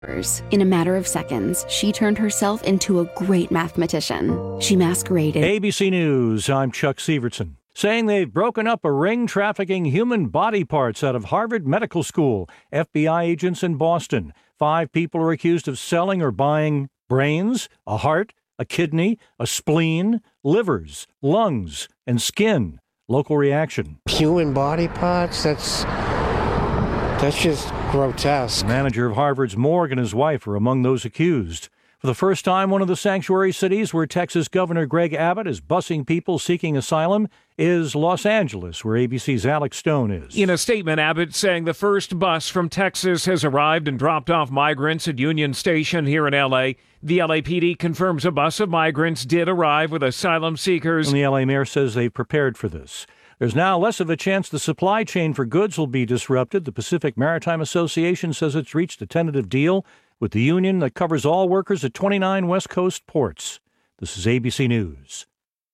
In a matter of seconds, she turned herself into a great mathematician. She masqueraded. ABC News, I'm Chuck Sievertson. Saying they've broken up a ring trafficking human body parts out of Harvard Medical School. FBI agents in Boston. 5 people are accused of selling or buying brains, a heart, a kidney, a spleen, livers, lungs, and skin. Local reaction. Human body parts? That's just grotesque. The manager of Harvard's morgue and his wife are among those accused. For the first time, one of the sanctuary cities where Texas Governor Greg Abbott is busing people seeking asylum is Los Angeles, where ABC's Alex Stone is. In a statement, Abbott saying the first bus from Texas has arrived and dropped off migrants at Union Station here in L.A. The LAPD confirms a bus of migrants did arrive with asylum seekers. And the L.A. mayor says they've prepared for this. There's now less of a chance the supply chain for goods will be disrupted. The Pacific Maritime Association says it's reached a tentative deal with the union that covers all workers at 29 West Coast ports. This is ABC News.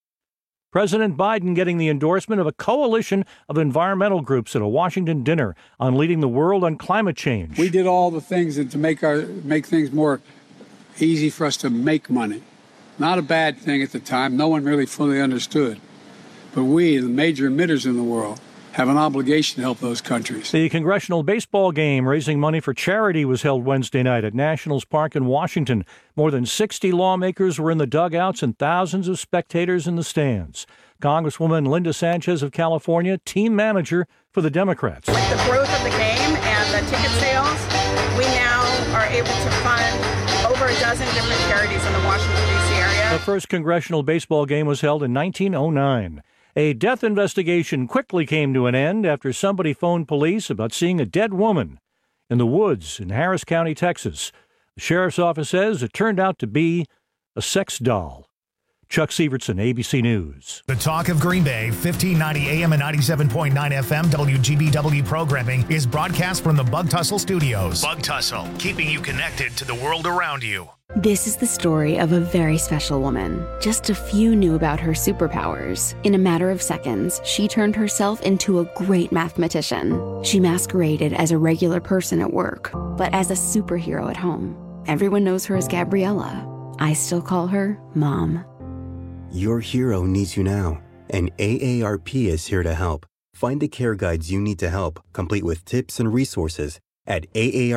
President Biden getting the endorsement of a coalition of environmental groups at a Washington dinner on leading the world on climate change. We did all the things to make things more easy for us to make money. Not a bad thing at the time. No one really fully understood. But we, the major emitters in the world, have an obligation to help those countries. The congressional baseball game raising money for charity was held Wednesday night at Nationals Park in Washington. More than 60 lawmakers were in the dugouts and thousands of spectators in the stands. Congresswoman Linda Sanchez of California, team manager for the Democrats. With the growth of the game and the ticket sales, we now are able to fund over a dozen different charities in the Washington, D.C. area. The first congressional baseball game was held in 1909. A death investigation quickly came to an end after somebody phoned police about seeing a dead woman in the woods in Harris County, Texas. The sheriff's office says it turned out to be a sex doll. Chuck Sievertson, ABC News. The talk of Green Bay, 1590 AM and 97.9 FM WGBW programming is broadcast from the Bug Tussle Studios. Bug Tussle, keeping you connected to the world around you. This is the story of a very special woman. Just a few knew about her superpowers. In a matter of seconds, she turned herself into a great mathematician. She masqueraded as a regular person at work, but as a superhero at home. Everyone knows her as Gabriella. I still call her Mom. Your hero needs you now, and AARP is here to help. Find the care guides you need to help, complete with tips and resources at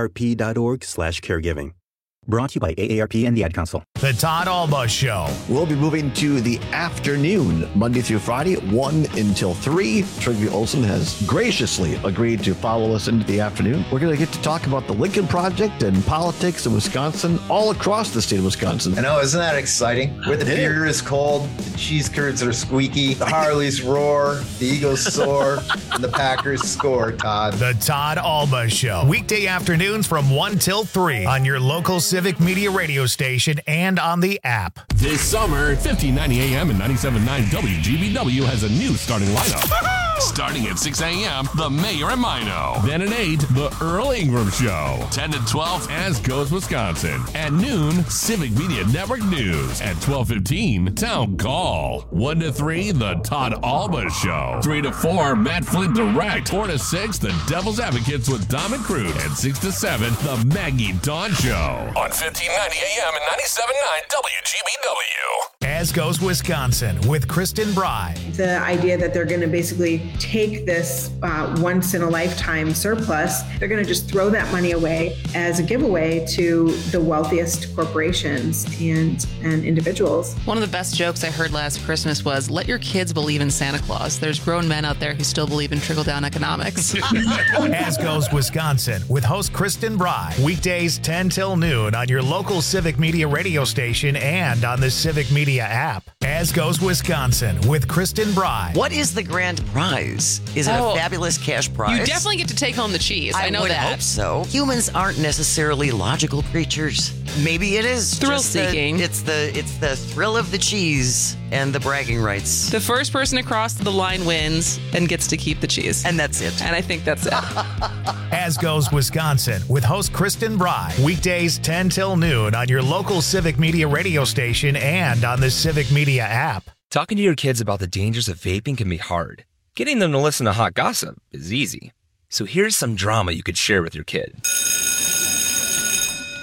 aarp.org/caregiving. Brought to you by AARP and the Ad Council. The Todd Alba Show. We'll be moving to the afternoon, Monday through Friday, 1 until 3. Trygve Olsen has graciously agreed to follow us into the afternoon. We're going to get to talk about the Lincoln Project and politics in Wisconsin, all across the state of Wisconsin. I know, isn't that exciting? Where the beer is cold, the cheese curds are squeaky, the Harleys roar, the Eagles soar, and the Packers score, Todd. The Todd Alba Show. Weekday afternoons from 1 till 3 on your local Civic Media radio station and on the app. This summer, 1590 AM and 97.9 WGBW has a new starting lineup. Starting at 6 a.m., The Mayor and Mino. Then at 8, The Earl Ingram Show. 10 to 12, As Goes Wisconsin. At noon, Civic Media Network News. At 12:15, Town Call. 1 to 3, The Todd Alba Show. 3 to 4, Matt Flint Direct. 4 to 6, The Devil's Advocates with Dom and Crude. And 6 to 7, The Maggie Dawn Show. On 1590 AM and 97.9 WGBW. As Goes Wisconsin with Kristen Bry. The idea that they're going to basically take this once-in-a-lifetime surplus, they're going to just throw that money away as a giveaway to the wealthiest corporations and individuals. One of the best jokes I heard last Christmas was, let your kids believe in Santa Claus. There's grown men out there who still believe in trickle-down economics. As Goes Wisconsin with host Kristen Bry. Weekdays 10 till noon on your local Civic Media radio station and on the Civic Media app. As Goes Wisconsin with Kristen Bry. What is the grand prize? Is it a fabulous cash prize? You definitely get to take home the cheese. I know would that. Hope so. Humans aren't necessarily logical creatures. Maybe it is thrill-seeking. It's the thrill of the cheese and the bragging rights. The first person across the line wins and gets to keep the cheese. And that's it. And I think that's it. As Goes Wisconsin with host Kristen Bry. Weekdays 10 till noon on your local Civic Media radio station and on the Civic Media app. Talking to your kids about the dangers of vaping can be hard. Getting them to listen to hot gossip is easy. So here's some drama you could share with your kid.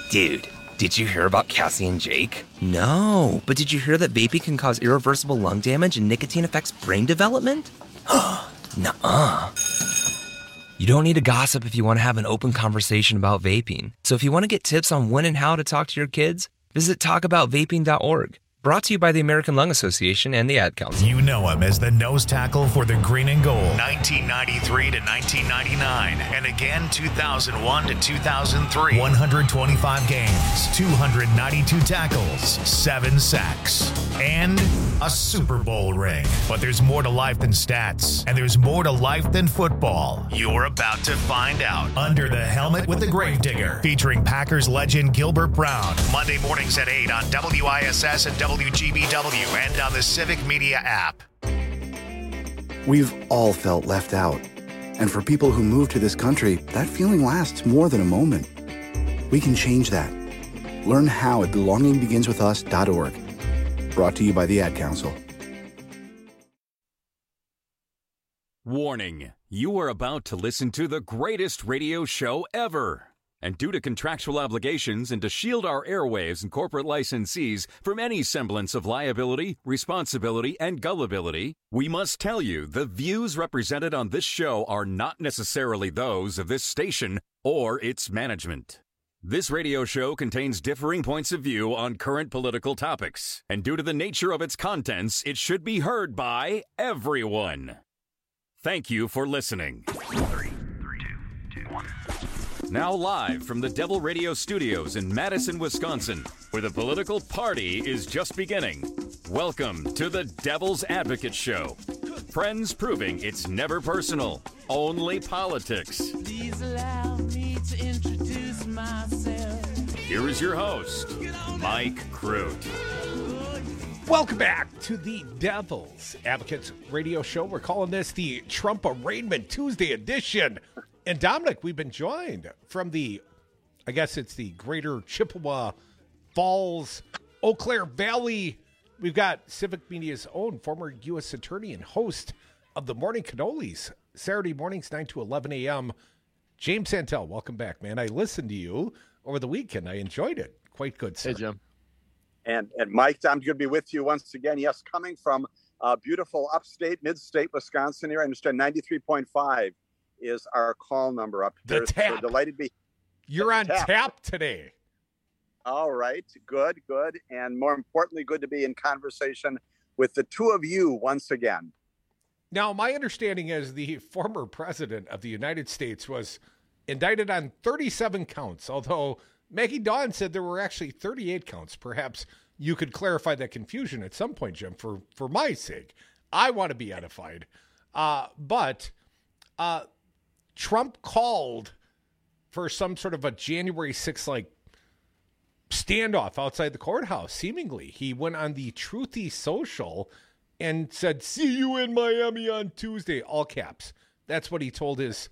Dude, did you hear about Cassie and Jake? No, but did you hear that vaping can cause irreversible lung damage and nicotine affects brain development? Nuh-uh. You don't need to gossip if you want to have an open conversation about vaping. So if you want to get tips on when and how to talk to your kids, visit talkaboutvaping.org. Brought to you by the American Lung Association and the Ad Council. You know him as the nose tackle for the Green and Gold, 1993 to 1999, and again 2001 to 2003. 125 games, 292 tackles, 7 sacks, and a Super Bowl ring. But there's more to life than stats, and there's more to life than football. You're about to find out. Under the Helmet with the Gravedigger, featuring Packers legend Gilbert Brown. Monday mornings at 8 on WISS and WGBW and on the Civic Media app. We've all felt left out. And for people who move to this country, that feeling lasts more than a moment. We can change that. Learn how at belongingbeginswithus.org. Brought to you by the Ad Council. Warning, you are about to listen to the greatest radio show ever. And due to contractual obligations and to shield our airwaves and corporate licensees from any semblance of liability, responsibility, and gullibility, we must tell you the views represented on this show are not necessarily those of this station or its management. This radio show contains differing points of view on current political topics, and due to the nature of its contents, it should be heard by everyone. Thank you for listening. 3, 2, 1. Now live from the Devil Radio Studios in Madison, Wisconsin, where the political party is just beginning. Welcome to the Devil's Advocate Show. Friends proving it's never personal, only politics. Please allow me to introduce myself. Here is your host, Mike Crute. Welcome back to the Devil's Advocates Radio Show. We're calling this the Trump Arraignment Tuesday edition. And Dominic, we've been joined from the, I guess it's the greater Chippewa Falls, Eau Claire Valley. We've got Civic Media's own former U.S. attorney and host of the Morning Cannolis, Saturday mornings, 9 to 11 a.m. James Santel, welcome back, man. I listened to you over the weekend. I enjoyed it. Quite good, sir. Hey, Jim. And Mike, I'm going to be with you once again. Yes, coming from beautiful upstate, mid-state Wisconsin here. I understand 93.5 is our call number up here. The tap. So delighted to be. You're on tap today. All right. Good. And more importantly, good to be in conversation with the two of you once again. Now, my understanding is the former president of the United States was indicted on 37 counts, although Maggie Dawn said there were actually 38 counts. Perhaps you could clarify that confusion at some point, Jim, for my sake. I want to be edified. But Trump called for some sort of a January 6th, standoff outside the courthouse, seemingly. He went on the Truthy Social and said, "See you in Miami on Tuesday," all caps. That's what he told his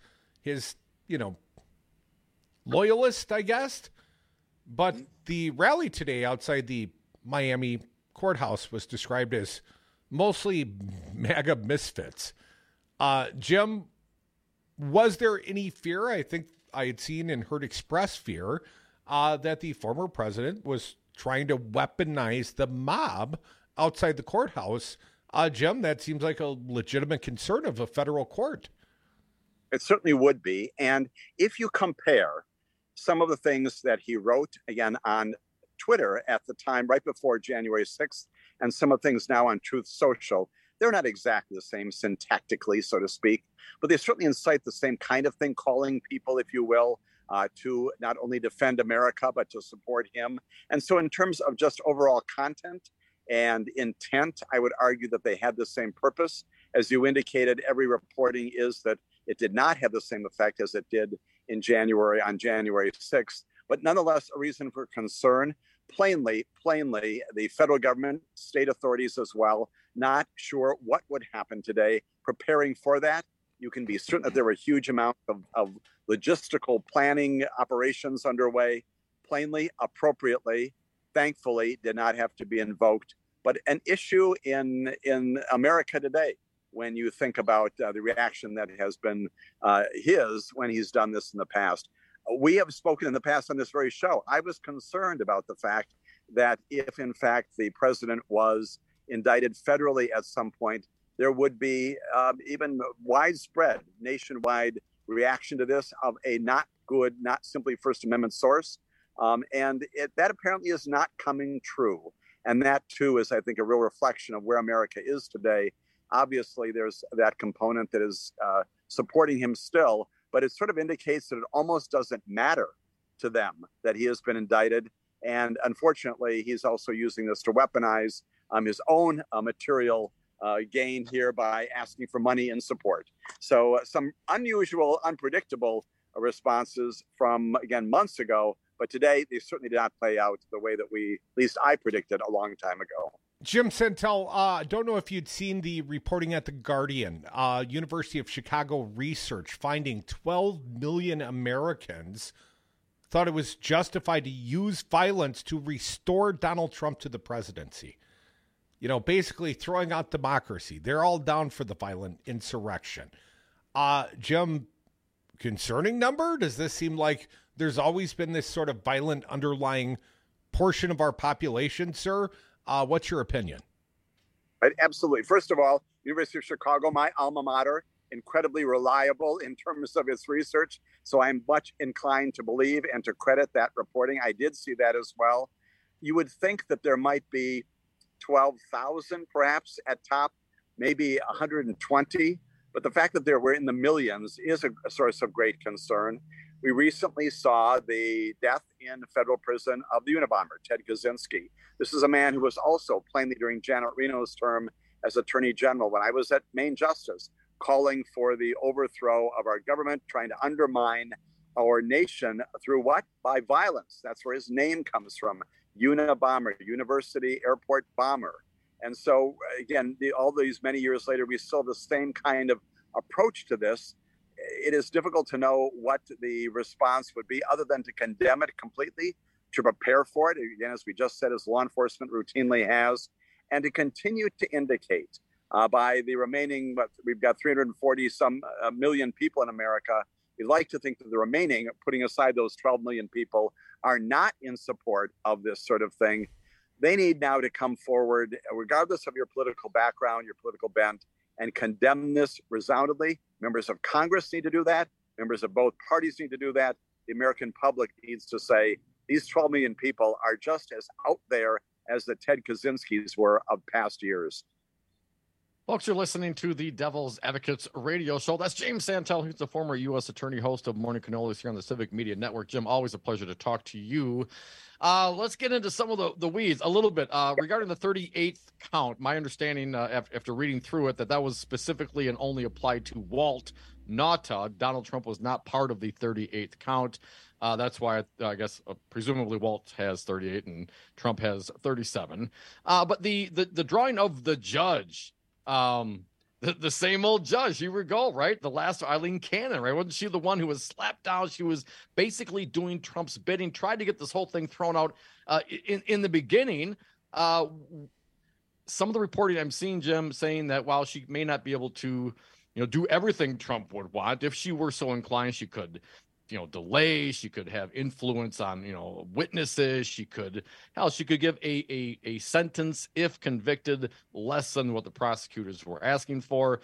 loyalist, I guess. But the rally today outside the Miami courthouse was described as mostly MAGA misfits. Jim, was there any fear? I think I had seen and heard expressed fear that the former president was trying to weaponize the mob outside the courthouse. Jim, that seems like a legitimate concern of a federal court. It certainly would be. And if you compare some of the things that he wrote, again, on Twitter at the time, right before January 6th, and some of the things now on Truth Social, they're not exactly the same syntactically, so to speak, but they certainly incite the same kind of thing, calling people, if you will, to not only defend America, but to support him. And so in terms of just overall content and intent, I would argue that they had the same purpose. As you indicated, every reporting is that it did not have the same effect as it did on January 6th, but nonetheless, a reason for concern. Plainly, the federal government, state authorities as well, not sure what would happen today. Preparing for that, you can be certain that there were a huge amount of logistical planning operations underway. Plainly, appropriately, thankfully, did not have to be invoked. But an issue in America today, when you think about the reaction that has been his when he's done this in the past. We have spoken in the past on this very show. I was concerned about the fact that if, in fact, the president was indicted federally at some point, there would be even widespread nationwide reaction to this of a not good, not simply First Amendment source. That apparently is not coming true. And that, too, is, I think, a real reflection of where America is today. Obviously, there's that component that is supporting him still, but it sort of indicates that it almost doesn't matter to them that he has been indicted. And unfortunately, he's also using this to weaponize his own material gain here by asking for money and support. So some unusual, unpredictable responses from, again, months ago. But today, they certainly did not play out the way that at least I predicted a long time ago. Jim Santel, don't know if you'd seen the reporting at The Guardian. University of Chicago research finding 12 million Americans thought it was justified to use violence to restore Donald Trump to the presidency. You know, basically throwing out democracy. They're all down for the violent insurrection. Jim, concerning number? Does this seem like there's always been this sort of violent underlying portion of our population, sir? What's your opinion? Right, absolutely. First of all, University of Chicago, my alma mater, incredibly reliable in terms of its research. So I'm much inclined to believe and to credit that reporting. I did see that as well. You would think that there might be 12,000 perhaps at top, maybe 120. But the fact that there were in the millions is a source of great concern. We recently saw the death in federal prison of the Unabomber, Ted Kaczynski. This is a man who was also plainly during Janet Reno's term as Attorney General, when I was at Main Justice, calling for the overthrow of our government, trying to undermine our nation through what? By violence. That's where his name comes from. Unabomber, University Airport Bomber. And so, again, all these many years later, we still have the same kind of approach to this. It is difficult to know what the response would be other than to condemn it completely, to prepare for it, again, as we just said, as law enforcement routinely has, and to continue to indicate by the remaining, we've got 340 some million people in America. We'd like to think that the remaining, putting aside those 12 million people, are not in support of this sort of thing. They need now to come forward, regardless of your political background, your political bent, and condemn this resoundingly. Members of Congress need to do that. Members of both parties need to do that. The American public needs to say, these 12 million people are just as out there as the Ted Kaczynskis were of past years. Folks, you're listening to the Devil's Advocates radio show. That's James Santel, who's the former U.S. Attorney, host of Morning Cannolis here on the Civic Media Network. Jim, always a pleasure to talk to you. Let's get into some of the weeds a little bit. Regarding the 38th count, my understanding after reading through it, that was specifically and only applied to Walt Nauta. Donald Trump was not part of the 38th count. That's why I guess presumably Walt has 38 and Trump has 37. But the drawing of the judge, the same old judge, you recall, right? The last Eileen Cannon, right? Wasn't she the one who was slapped down? She was basically doing Trump's bidding, tried to get this whole thing thrown out in the beginning. Some of the reporting I'm seeing, Jim, saying that while she may not be able to, do everything Trump would want, if she were so inclined, she could, delay, she could have influence on, witnesses, she could give a sentence, if convicted, less than what the prosecutors were asking for.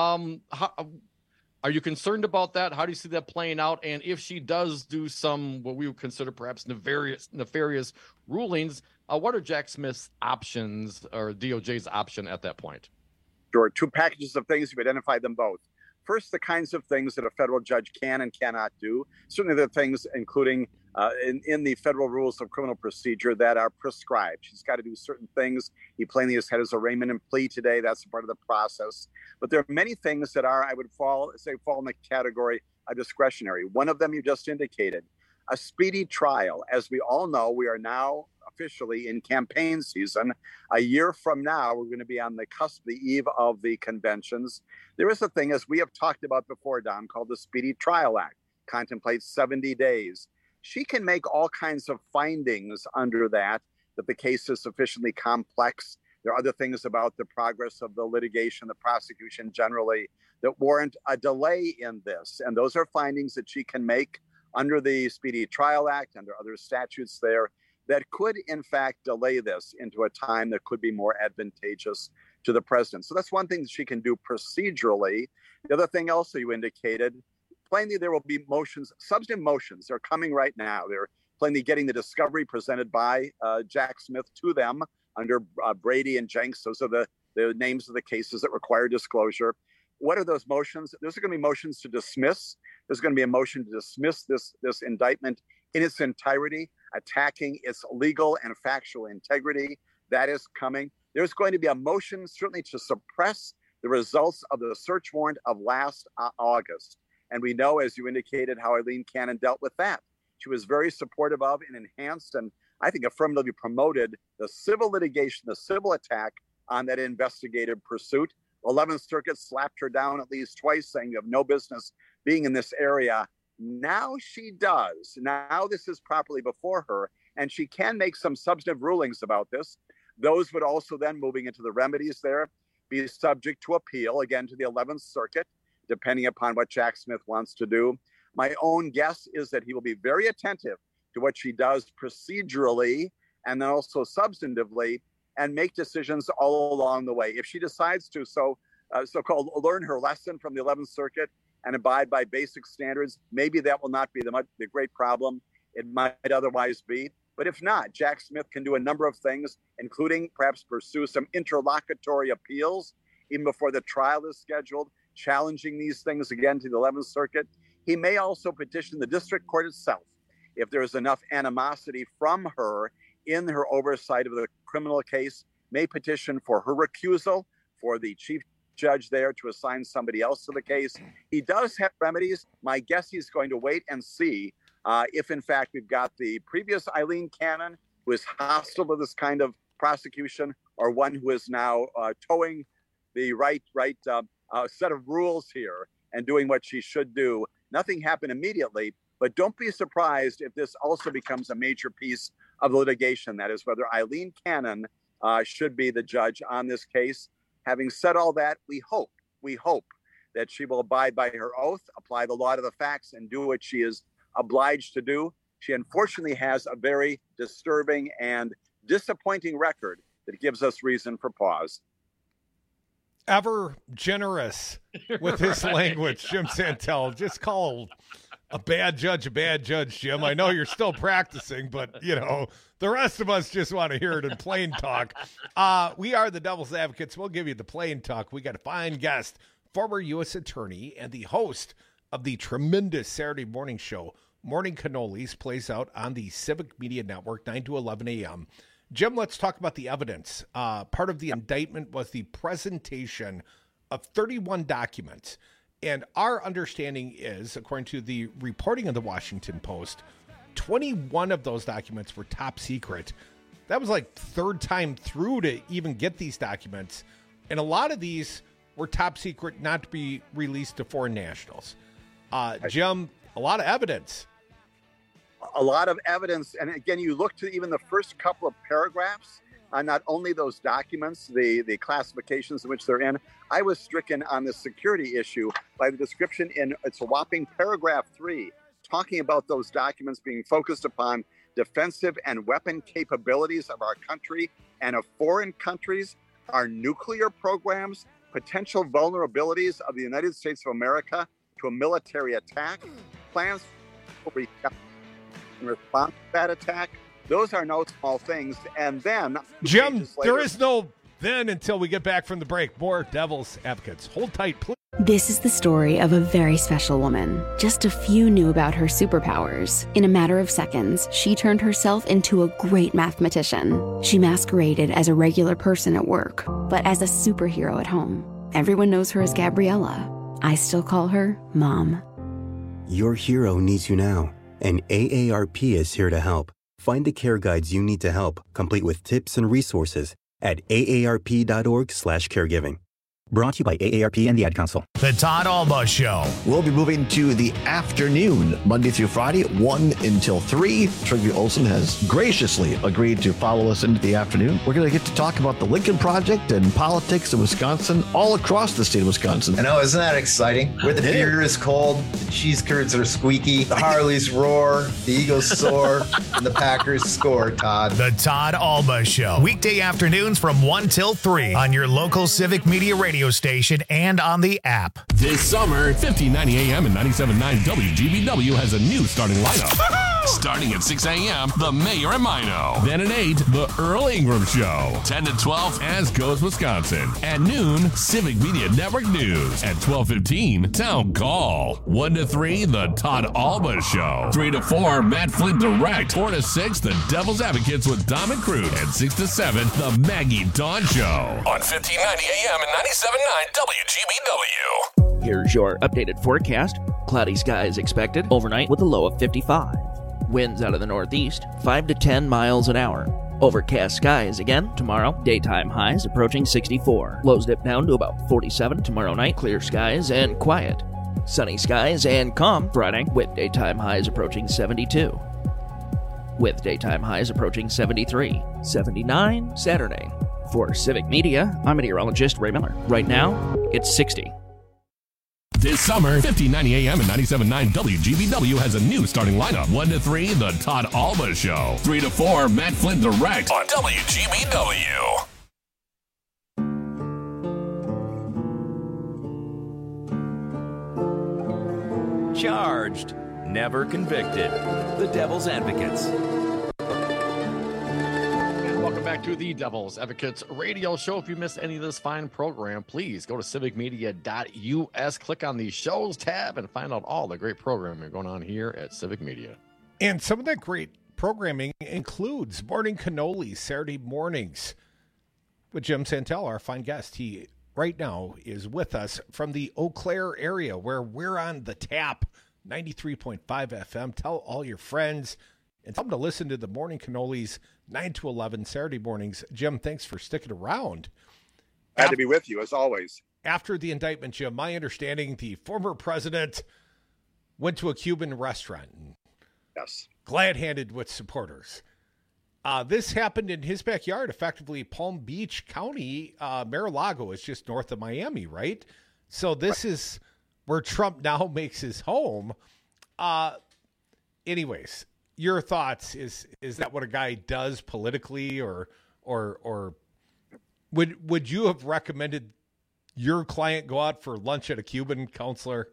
Are you concerned about that? How do you see that playing out? And if she does do some, what we would consider perhaps nefarious rulings, what are Jack Smith's options or DOJ's option at that point? Sure. Two packages of things. You've identified them both. First, the kinds of things that a federal judge can and cannot do. Certainly the things including in the federal rules of criminal procedure that are prescribed. She's got to do certain things. He plainly has had his arraignment and plea today. That's part of the process. But there are many things that are, I would fall in the category of discretionary. One of them you just indicated, a speedy trial. As we all know, we are now officially in campaign season. A year from now, we're going to be on the cusp, the eve of the conventions. There is a thing, as we have talked about before, Dom, called the Speedy Trial Act, contemplates 70 days. She can make all kinds of findings under that the case is sufficiently complex. There are other things about the progress of the litigation, the prosecution generally, that warrant a delay in this. And those are findings that she can make under the Speedy Trial Act, under other statutes there, that could, in fact, delay this into a time that could be more advantageous to the president. So that's one thing that she can do procedurally. The other thing also you indicated, plainly there will be motions, substantive motions. They're coming right now. They're plainly getting the discovery presented by Jack Smith to them under Brady and Jenks. Those are the names of the cases that require disclosure. What are those motions? There's going to be motions to dismiss. There's going to be a motion to dismiss this indictment in its entirety, attacking its legal and factual integrity. That is coming. There's going to be a motion certainly to suppress the results of the search warrant of last August. And we know, as you indicated, how Eileen Cannon dealt with that. She was very supportive of and enhanced and I think affirmatively promoted the civil litigation, the civil attack on that investigative pursuit. 11th Circuit slapped her down at least twice, saying you have no business being in this area. Now she does. Now this is properly before her, and she can make some substantive rulings about this. Those would also then, moving into the remedies there, be subject to appeal, again, to the 11th Circuit, depending upon what Jack Smith wants to do. My own guess is that he will be very attentive to what she does procedurally and then also substantively, and make decisions all along the way. If she decides to so-called learn her lesson from the 11th Circuit and abide by basic standards, maybe that will not be the great problem it might otherwise be. But if not, Jack Smith can do a number of things, including perhaps pursue some interlocutory appeals even before the trial is scheduled, challenging these things again to the 11th Circuit. He may also petition the district court itself if there is enough animosity from her in her oversight of the criminal case, may petition for her recusal, for the chief judge there to assign somebody else to the case. He does have remedies. My guess he's going to wait and see if, in fact, we've got the previous Eileen Cannon, who is hostile to this kind of prosecution, or one who is now towing the right set of rules here and doing what she should do. Nothing happened immediately, but don't be surprised if this also becomes a major piece of litigation. That is whether Eileen Cannon should be the judge on this case. Having said all that, we hope that she will abide by her oath, apply the law to the facts, and do what she is obliged to do. She unfortunately has a very disturbing and disappointing record that gives us reason for pause. Ever generous with his language, Jim Santel. Just call a bad judge, Jim. I know you're still practicing, but, the rest of us just want to hear it in plain talk. We are the Devil's Advocates. We'll give you the plain talk. We got a fine guest, former U.S. attorney and the host of the tremendous Saturday morning show, Morning Cannolis, plays out on the Civic Media Network, 9 to 11 a.m. Jim, let's talk about the evidence. Part of the indictment was the presentation of 31 documents. And our understanding is, according to the reporting of the Washington Post, 21 of those documents were top secret. That was like third time through to even get these documents. And a lot of these were top secret, not to be released to foreign nationals. Jim, a lot of evidence. A lot of evidence. And again, you look to even the first couple of paragraphs, not only those documents, the classifications in which they're in. I was stricken on the security issue by the description in its whopping paragraph 3, talking about those documents being focused upon defensive and weapon capabilities of our country and of foreign countries, our nuclear programs, potential vulnerabilities of the United States of America to a military attack, plans for in response to that attack. Those are no small things. And then, Jim, there is no then until we get back from the break. More Devil's Advocates. Hold tight, please. This is the story of a very special woman. Just a few knew about her superpowers. In a matter of seconds, she turned herself into a great mathematician. She masqueraded as a regular person at work, but as a superhero at home. Everyone knows her as Gabriella. I still call her Mom. Your hero needs you now, and AARP is here to help. Find the care guides you need to help, complete with tips and resources at aarp.org/caregiving. Brought to you by AARP and the Ad Council. The Todd Alba Show. We'll be moving to the afternoon, Monday through Friday, 1 until 3. Trigby Olson has graciously agreed to follow us into the afternoon. We're going to get to talk about the Lincoln Project and politics in Wisconsin, all across the state of Wisconsin. I know, isn't that exciting? Where the beer is cold, the cheese curds are squeaky, the Harleys roar, the Eagles soar, and the Packers score, Todd. The Todd Alba Show. Weekday afternoons from 1 till 3 on your local Civic Media radio station and on the app. This summer, 1590 AM and 97.9 WGBW has a new starting lineup. Starting at 6 a.m., The Mayor and Mino. Then at 8, The Earl Ingram Show. 10 to 12, As Goes Wisconsin. At noon, Civic Media Network News. At 12:15, Town Call. 1 to 3, The Todd Alba Show. 3 to 4, Matt Flint Direct. 4 to 6, The Devil's Advocates with Dom and Crute. And 6 to 7, The Maggie Dawn Show. On 1590 AM and 97.9 WGBW. Here's your updated forecast. Cloudy skies expected overnight with a low of 55. Winds out of the northeast, 5 to 10 miles an hour. Overcast skies again tomorrow. Daytime highs approaching 64. Lows dip down to about 47 tomorrow night. Clear skies and quiet. Sunny skies and calm Friday with daytime highs approaching 72. With daytime highs approaching 73. 79 Saturday. For Civic Media, I'm meteorologist Ray Miller. Right now, it's 60. This summer, 1590 AM and 97.9 WGBW has a new starting lineup. 1 to 3, The Todd Alba Show. 3 to 4, Matt Flint Direct on WGBW. Charged, never convicted. The Devil's Advocates. Welcome back to the Devil's Advocates radio show. If you missed any of this fine program, please go to civicmedia.us, click on the shows tab, and find out all the great programming going on here at Civic Media. And some of that great programming includes Morning Cannolis, Saturday mornings with Jim Santel, our fine guest. He right now is with us from the Eau Claire area where we're on the tap, 93.5 FM. Tell all your friends and tell them to listen to the Morning Cannolis 9 to 11 Saturday mornings. Jim, thanks for sticking around. Glad to be with you, as always. After the indictment, Jim, my understanding, the former president went to a Cuban restaurant. Yes. Glad-handed with supporters. This happened in his backyard, effectively Palm Beach County. Mar-a-Lago is just north of Miami, right? So this is where Trump now makes his home. Anyways, your thoughts, is that what a guy does politically, or would you have recommended your client go out for lunch at a Cuban counselor?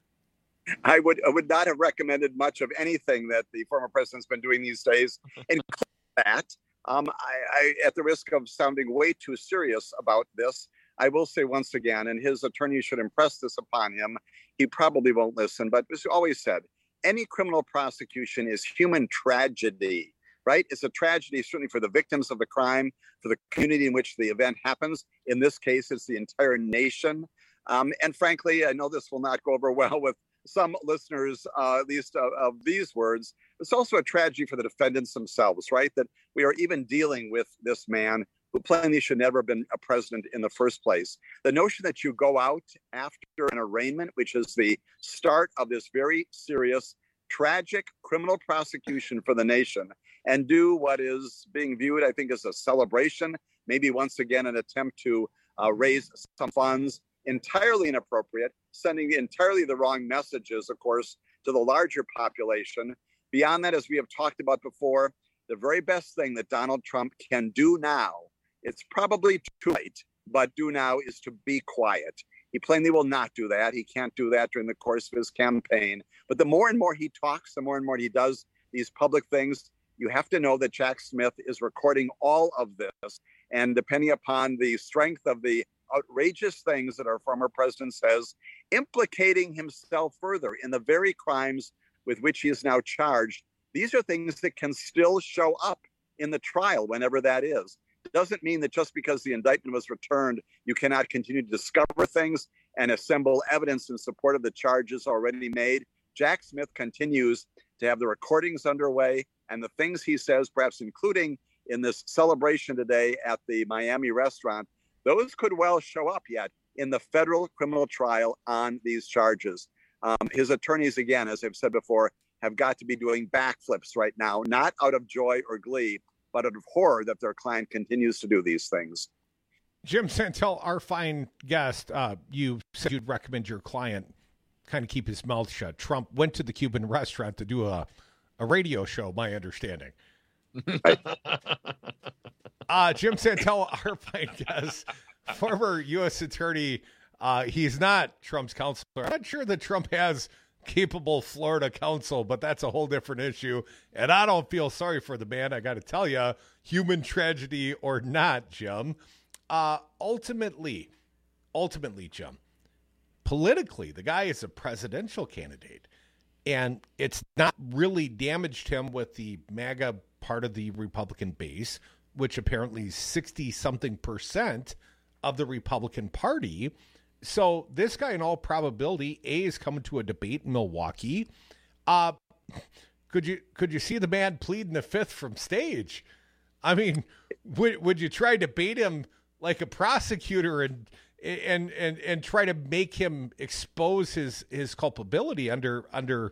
I would not have recommended much of anything that the former president's been doing these days, including that. I, at the risk of sounding way too serious about this, I will say once again, and his attorney should impress this upon him, he probably won't listen, but as always said, any criminal prosecution is human tragedy, right? It's a tragedy certainly for the victims of the crime, for the community in which the event happens. In this case, it's the entire nation. And frankly, I know this will not go over well with some listeners, at least of these words. It's also a tragedy for the defendants themselves, right? That we are even dealing with this man who plainly should never have been a president in the first place. The notion that you go out after an arraignment, which is the start of this very serious, tragic criminal prosecution for the nation, and do what is being viewed, I think, as a celebration, maybe once again an attempt to raise some funds, entirely inappropriate, sending entirely the wrong messages, of course, to the larger population. Beyond that, as we have talked about before, the very best thing that Donald Trump can do now, it's probably too late, but do now, is to be quiet. He plainly will not do that. He can't do that during the course of his campaign. But the more and more he talks, the more and more he does these public things, you have to know that Jack Smith is recording all of this. And depending upon the strength of the outrageous things that our former president says, implicating himself further in the very crimes with which he is now charged, these are things that can still show up in the trial, whenever that is. It doesn't mean that just because the indictment was returned, you cannot continue to discover things and assemble evidence in support of the charges already made. Jack Smith continues to have the recordings underway, and the things he says, perhaps including in this celebration today at the Miami restaurant, those could well show up yet in the federal criminal trial on these charges. His attorneys, again, as I've said before, have got to be doing backflips right now, not out of joy or glee, but out of horror that their client continues to do these things. Jim Santel, our fine guest, you said you'd recommend your client kind of keep his mouth shut. Trump went to the Cuban restaurant to do a radio show, my understanding. Jim Santel, our fine guest, former U.S. attorney. He's not Trump's counselor. I'm not sure that Trump has capable Florida counsel, but that's a whole different issue. And I don't feel sorry for the man. I got to tell you, human tragedy or not, Jim. Ultimately, Jim, politically, the guy is a presidential candidate, and it's not really damaged him with the MAGA part of the Republican base, which apparently is 60-something% of the Republican Party. So this guy, in all probability, is coming to a debate in Milwaukee. Could you see the man pleading the fifth from stage? I mean, would you try to debate him like a prosecutor and try to make him expose his culpability under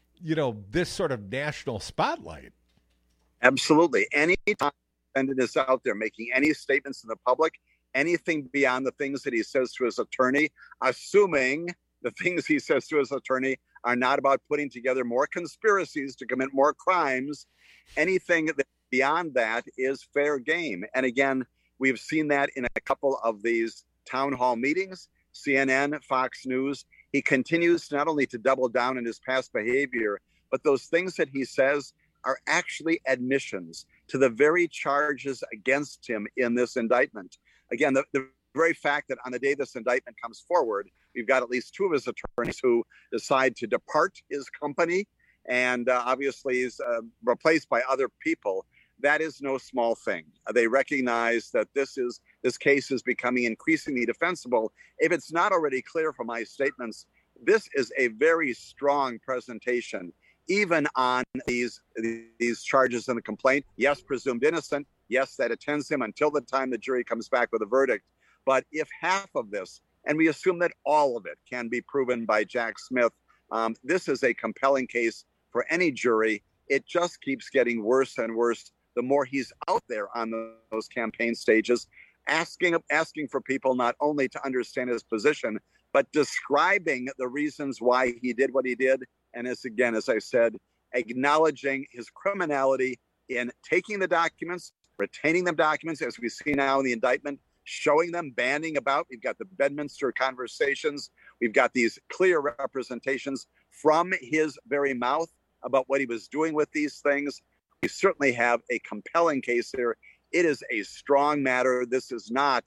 this sort of national spotlight? Absolutely. Any time a defendant is out there making any statements in the public, anything beyond the things that he says to his attorney, assuming the things he says to his attorney are not about putting together more conspiracies to commit more crimes, anything that beyond that is fair game. And again, we've seen that in a couple of these town hall meetings, CNN, Fox News. He continues not only to double down on his past behavior, but those things that he says are actually admissions to the very charges against him in this indictment. Again, the very fact that on the day this indictment comes forward, we've got at least two of his attorneys who decide to depart his company and obviously is replaced by other people. That is no small thing. They recognize that this case is becoming increasingly defensible. If it's not already clear from my statements, this is a very strong presentation, even on these charges in the complaint. Yes, presumed innocent. Yes, that attends him until the time the jury comes back with a verdict. But if half of this, and we assume that all of it can be proven by Jack Smith, this is a compelling case for any jury. It just keeps getting worse and worse the more he's out there on those campaign stages, asking for people not only to understand his position, but describing the reasons why he did what he did. And as I said, acknowledging his criminality in taking the documents, retaining them documents, as we see now in the indictment, showing them, banding about. We've got the Bedminster conversations. We've got these clear representations from his very mouth about what he was doing with these things. We certainly have a compelling case here. It is a strong matter. This is not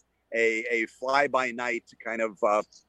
a fly-by-night kind of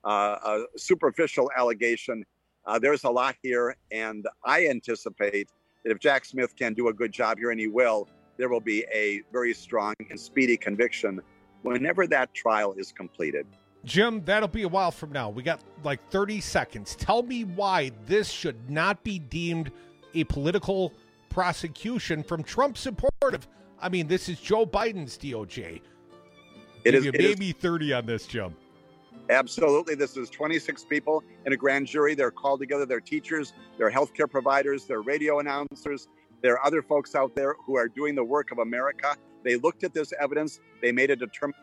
a superficial allegation. There's a lot here, and I anticipate that if Jack Smith can do a good job here, and he will, there will be a very strong and speedy conviction whenever that trial is completed. Jim, that'll be a while from now. We got like 30 seconds. Tell me why this should not be deemed a political prosecution from Trump supportive. I mean, this is Joe Biden's DOJ. It is maybe 30 on this, Jim. Absolutely. This is 26 people in a grand jury. They're called together. They're teachers, they're healthcare providers, they're radio announcers. There are other folks out there who are doing the work of America. They looked at this evidence. They made a determination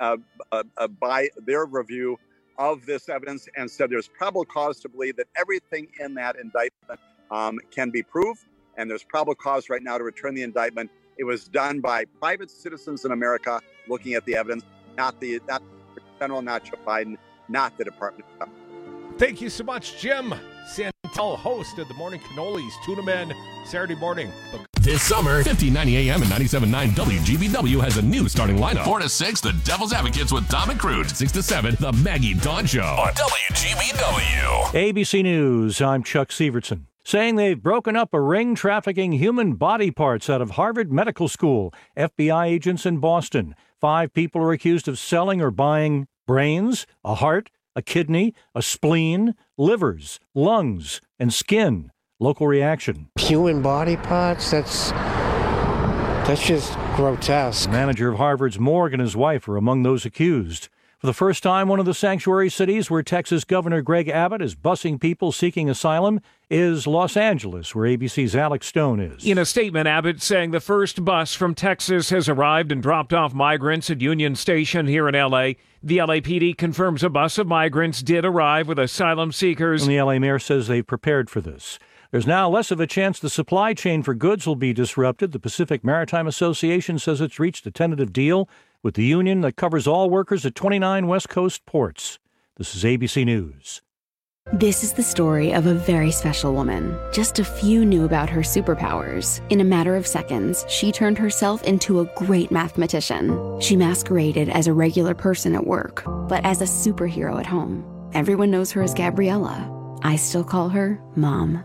by their review of this evidence and said there's probable cause to believe that everything in that indictment can be proved. And there's probable cause right now to return the indictment. It was done by private citizens in America looking at the evidence, not General, not Joe Biden, not the Department of Justice. Thank you so much, Jim Santel, host of the Morning Cannolis. Tune them in Saturday morning. This summer, 1590 AM and 97.9 WGBW has a new starting lineup. 4 to 6, The Devil's Advocates with Dom and Crude. 6 to 7, The Maggie Dawn Show on WGBW. ABC News, I'm Chuck Sievertson. Saying they've broken up a ring trafficking human body parts out of Harvard Medical School. FBI agents in Boston. 5 people are accused of selling or buying brains, a heart, a kidney, a spleen, livers, lungs, and skin. Local reaction. Human body parts? That's just grotesque. The manager of Harvard's morgue and his wife are among those accused. For the first time, one of the sanctuary cities where Texas Governor Greg Abbott is busing people seeking asylum is Los Angeles, where ABC's Alex Stone is. In a statement, Abbott saying the first bus from Texas has arrived and dropped off migrants at Union Station here in L.A. The LAPD confirms a bus of migrants did arrive with asylum seekers. And the L.A. mayor says they've prepared for this. There's now less of a chance the supply chain for goods will be disrupted. The Pacific Maritime Association says it's reached a tentative deal with the union that covers all workers at 29 West Coast ports. This is ABC News. This is the story of a very special woman. Just a few knew about her superpowers. In a matter of seconds, she turned herself into a great mathematician. She masqueraded as a regular person at work, but as a superhero at home. Everyone knows her as Gabriella. I still call her Mom.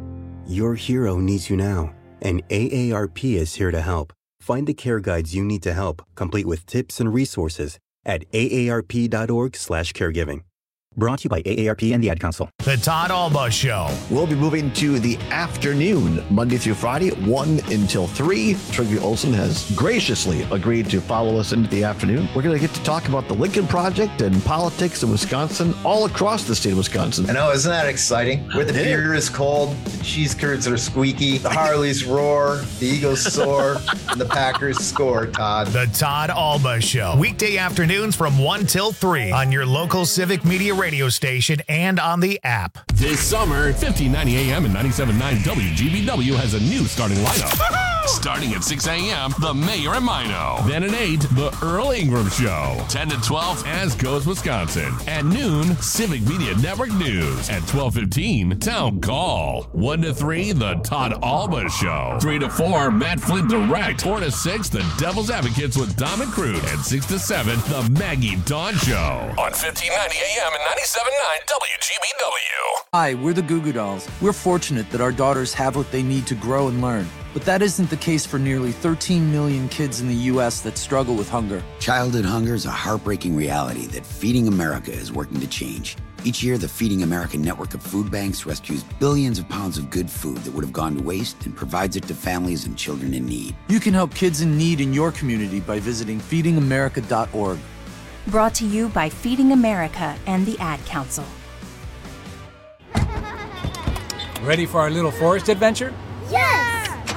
Your hero needs you now, and AARP is here to help. Find the care guides you need to help, complete with tips and resources at aarp.org/caregiving. Brought to you by AARP and the Ad Council. The Todd Alba Show. We'll be moving to the afternoon, Monday through Friday, 1 until 3. Trygve Olsen has graciously agreed to follow us into the afternoon. We're going to get to talk about the Lincoln Project and politics in Wisconsin, all across the state of Wisconsin. I know, isn't that exciting? Where the beer is cold, the cheese curds are squeaky, the Harleys roar, the Eagles soar, and the Packers score, Todd. The Todd Alba Show. Weekday afternoons from 1 till 3 on your local Civic Media radio station and on the app. This summer, 1590 AM and 97.9 WGBW has a new starting lineup. Starting at 6 a.m., The Mayor and Mino. Then at 8, The Earl Ingram Show. 10 to 12, As Goes Wisconsin. At noon, Civic Media Network News. At 12:15, Town Call. 1 to 3, The Todd Alba Show. 3 to 4, Matt Flint Direct. 4 to 6, The Devil's Advocates with Dom and Cruz. And 6 to 7, The Maggie Dawn Show. On 1590 AM and 97.9 WGBW. Hi, we're the Goo Goo Dolls. We're fortunate that our daughters have what they need to grow and learn. But that isn't the case for nearly 13 million kids in the U.S. that struggle with hunger. Childhood hunger is a heartbreaking reality that Feeding America is working to change. Each year, the Feeding America network of food banks rescues billions of pounds of good food that would have gone to waste and provides it to families and children in need. You can help kids in need in your community by visiting feedingamerica.org. Brought to you by Feeding America and the Ad Council. Ready for our little forest adventure? Yes!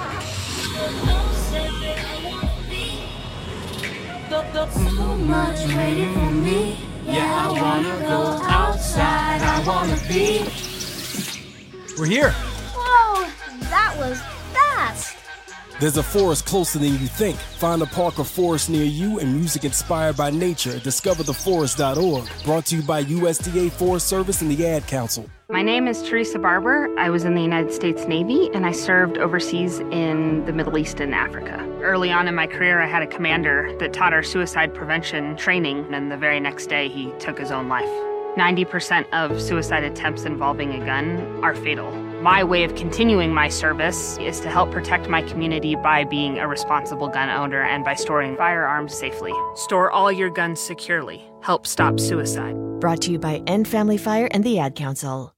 So much waiting for me. Yeah, I wanna go outside. I wanna be. We're here. Whoa, that was fast. There's a forest closer than you think. Find a park or forest near you and music inspired by nature at discovertheforest.org. Brought to you by USDA Forest Service and the Ad Council. My name is Teresa Barber. I was in the United States Navy and I served overseas in the Middle East and Africa. Early on in my career, I had a commander that taught our suicide prevention training, and the very next day he took his own life. 90% of suicide attempts involving a gun are fatal. My way of continuing my service is to help protect my community by being a responsible gun owner and by storing firearms safely. Store all your guns securely. Help stop suicide. Brought to you by End Family Fire and the Ad Council.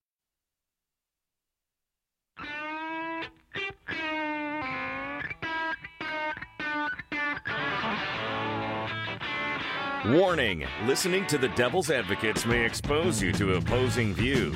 Warning, listening to the Devil's Advocates may expose you to opposing views.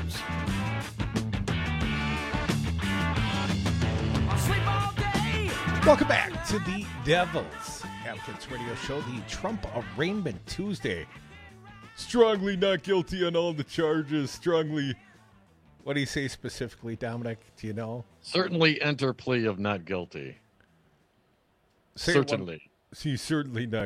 Welcome back to the Devil's Advocates Radio Show, the Trump Arraignment Tuesday. Strongly not guilty on all the charges. Strongly. What do you say specifically, Dominic? Do you know? Certainly enter plea of not guilty. Certainly. He's certainly not.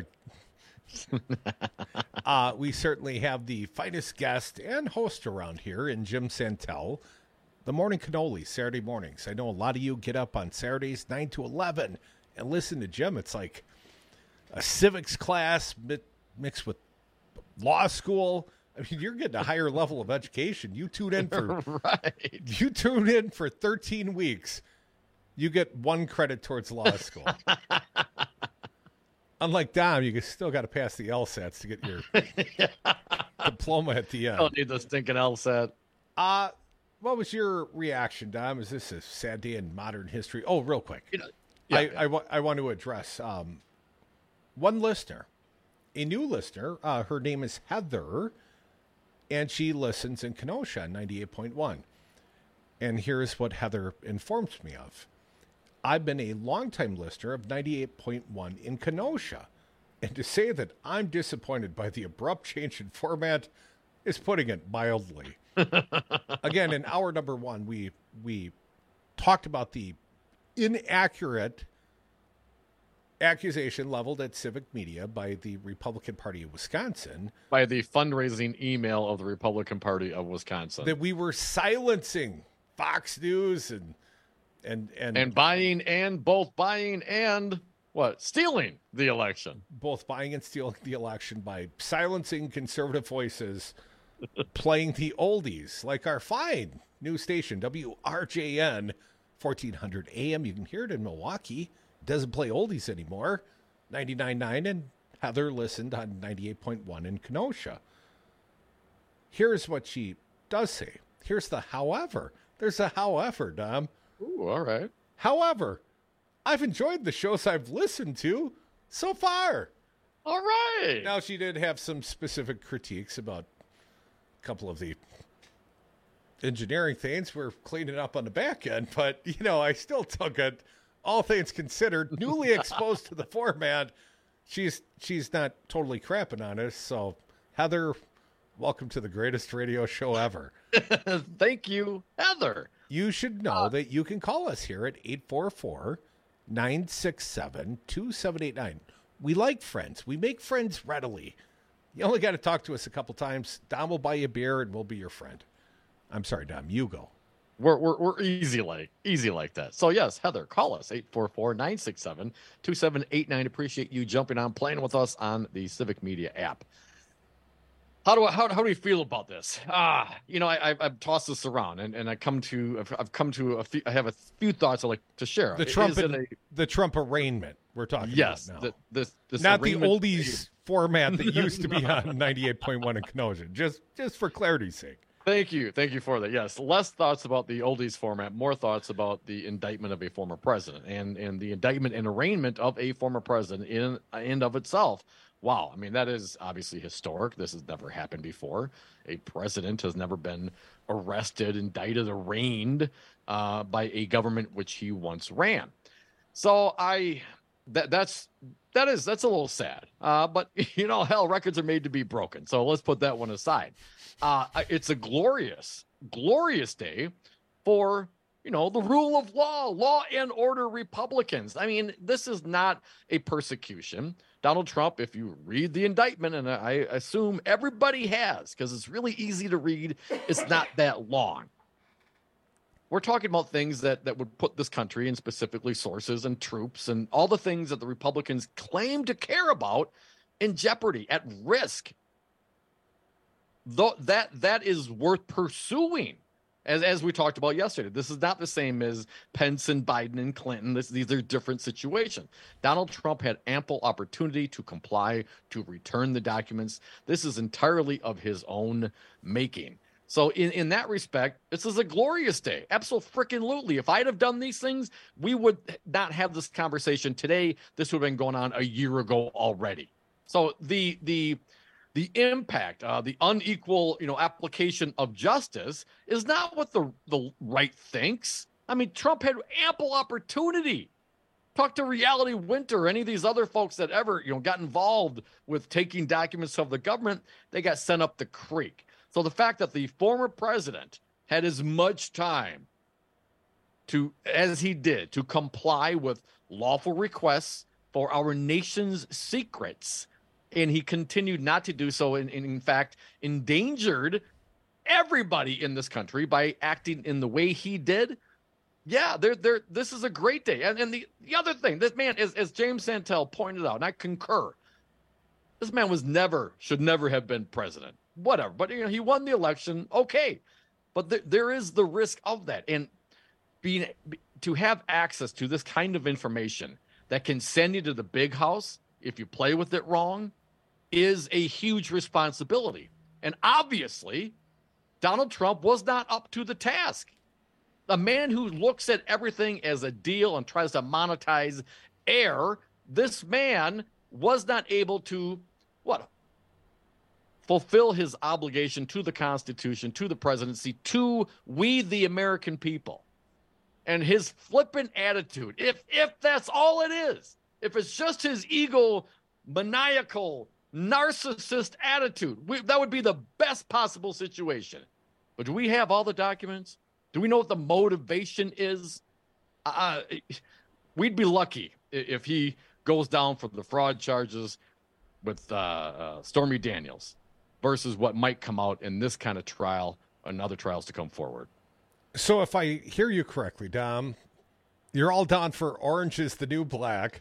We certainly have the finest guest and host around here in Jim Santel. The Morning Cannoli, Saturday mornings. I know a lot of you get up on Saturdays, 9 to 11, and listen to Jim. It's like a civics class mixed with law school. I mean, you're getting a higher level of education. You tune in for right. You tune in for 13 weeks. You get 1 credit towards law school. Unlike Dom, you still got to pass the LSATs to get your diploma at the end. Don't need the stinking LSAT. What was your reaction, Dom? Is this a sad day in modern history? Oh, real quick. I want to address one listener a new listener. Her name is Heather, and she listens in Kenosha, 98.1. And here's what Heather informs me of. I've been a longtime listener of 98.1 in Kenosha. And to say that I'm disappointed by the abrupt change in format is putting it mildly. Again, in hour number one, we talked about the inaccurate accusation leveled at Civic Media by the Republican Party of Wisconsin. By the fundraising email of the Republican Party of Wisconsin. That we were silencing Fox News and buying and both buying and stealing the election. Both buying and stealing the election by silencing conservative voices, playing the oldies like our fine new station, WRJN, 1400 AM. You can hear it in Milwaukee. It doesn't play oldies anymore. 99.9, and Heather listened on 98.1 in Kenosha. Here's what she does say. Here's the however. There's a however, Dom. Ooh, all right. However, I've enjoyed the shows I've listened to so far. All right. Now, she did have some specific critiques about a couple of the engineering things we're cleaning up on the back end, but, I still took it, all things considered, newly exposed to the format. She's not totally crapping on us, so, Heather, welcome to the greatest radio show ever. Thank you, Heather. You should know that you can call us here at 844-967-2789. We like friends. We make friends readily. You only got to talk to us a couple times. Dom will buy you a beer and we'll be your friend. I'm sorry, Dom. You go. We're easy like that. So yes, Heather, call us 844-967-2789. Appreciate you jumping on, playing with us on the Civic Media app. How do we feel about this? I've tossed this around and I've come to a few. I have a few thoughts I'd like to share. The Trump arraignment we're talking yes, about now. This not the oldies format that used to be on 98.1 in Kenosha. Just for clarity's sake. Thank you for that. Yes, less thoughts about the oldies format, more thoughts about the indictment of a former president and the indictment and arraignment of a former president in and of itself. Wow, I mean, that is obviously historic. This has never happened before. A president has never been arrested, indicted, arraigned by a government which he once ran. So that's a little sad. But hell, records are made to be broken. So let's put that one aside. It's a glorious day for the rule of law and order Republicans. I mean, this is not a persecution. Donald Trump, if you read the indictment, and I assume everybody has, because it's really easy to read, it's not that long. We're talking about things that would put this country, and specifically sources and troops and all the things that the Republicans claim to care about, in jeopardy, at risk. Though that is worth pursuing. As we talked about yesterday, this is not the same as Pence and Biden and Clinton. These are different situations. Donald Trump had ample opportunity to comply, to return the documents. This is entirely of his own making. So in that respect, this is a glorious day. Absolutely. If I'd have done these things, we would not have this conversation today. This would have been going on a year ago already. So the impact, the unequal, application of justice is not what the right thinks. I mean, Trump had ample opportunity. Talk to Reality Winter, any of these other folks that ever, got involved with taking documents of the government, they got sent up the creek. So the fact that the former president had as much time as he did to comply with lawful requests for our nation's secrets, and he continued not to do so, and in fact endangered everybody in this country by acting in the way he did. Yeah, this is a great day. And the other thing, this man, as James Santel pointed out, and I concur, this man should never have been president. Whatever. But he won the election. Okay. But there is the risk of that. And to have access to this kind of information that can send you to the big house if you play with it wrong is a huge responsibility. And obviously, Donald Trump was not up to the task. A man who looks at everything as a deal and tries to monetize air, this man was not able to fulfill his obligation to the Constitution, to the presidency, to we the American people. And his flippant attitude, if that's all it is, if it's just his ego, maniacal, narcissist attitude, that would be the best possible situation. But do we have all the documents? Do we know what the motivation is? We'd be lucky if he goes down for the fraud charges with Stormy Daniels versus what might come out in this kind of trial and other trials to come forward. So if I hear you correctly, Dom, you're all down for Orange is the New Black.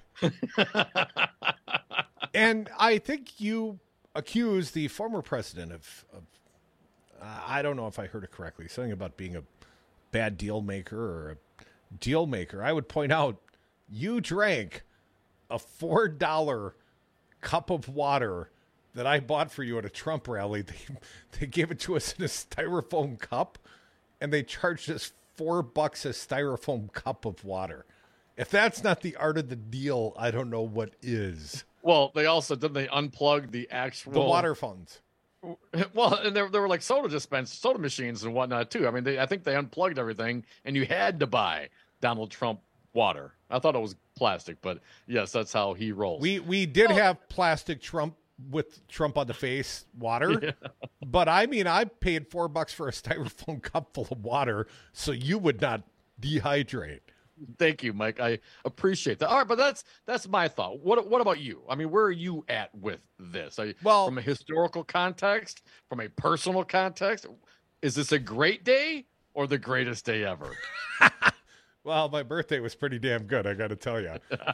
And I think you accuse the former president of I don't know if I heard it correctly, something about being a bad deal maker or a deal maker. I would point out you drank a $4 cup of water that I bought for you at a Trump rally. They gave it to us in a styrofoam cup, and they charged us $4 a styrofoam cup of water. If that's not the art of the deal, I don't know what is. Well, they also didn't they unplug the water phones. Well, and there were like soda machines and whatnot too. I mean, I think they unplugged everything, and you had to buy Donald Trump water. I thought it was plastic, but yes, that's how he rolls. We did have plastic Trump with Trump on the face water, yeah. But I mean, I paid $4 for a styrofoam cup full of water, so you would not dehydrate. Thank you, Mike. I appreciate that. All right, but that's my thought. What about you? I mean, where are you at with this? Well, from a historical context, from a personal context, is this a great day or the greatest day ever? Well, my birthday was pretty damn good, I got to tell you.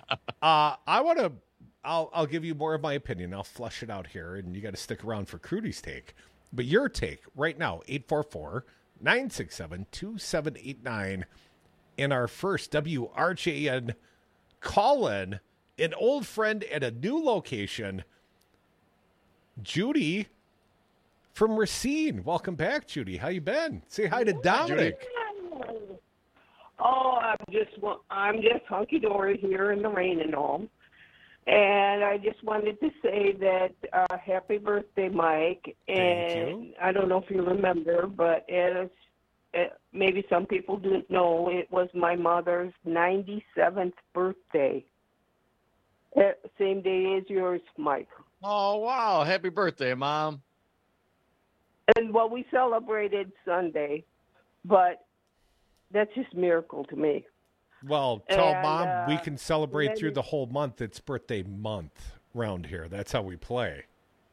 I'll give you more of my opinion. I'll flush it out here, and you got to stick around for Crudy's take. But your take right now, 844-967-2789. In our first WRJN call-in, an old friend at a new location, Judy from Racine. Welcome back, Judy. How you been? Say hi to Dominic. Oh, I'm just hunky-dory here in the rain and all. And I just wanted to say that happy birthday, Mike. And I don't know if you remember, but maybe some people didn't know, it was my mother's 97th birthday. Same day as yours, Mike. Oh, wow. Happy birthday, Mom. And, well, we celebrated Sunday, but that's just a miracle to me. Well, tell Mom we can celebrate through the whole month. It's birthday month around here. That's how we play.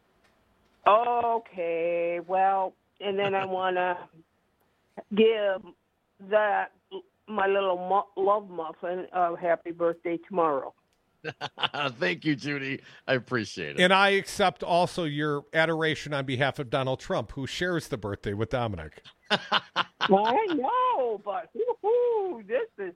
Okay. Well, and then I want to give my little love muffin a happy birthday tomorrow. Thank you, Judy. I appreciate it. And I accept also your adoration on behalf of Donald Trump, who shares the birthday with Dominic. I know, but this is.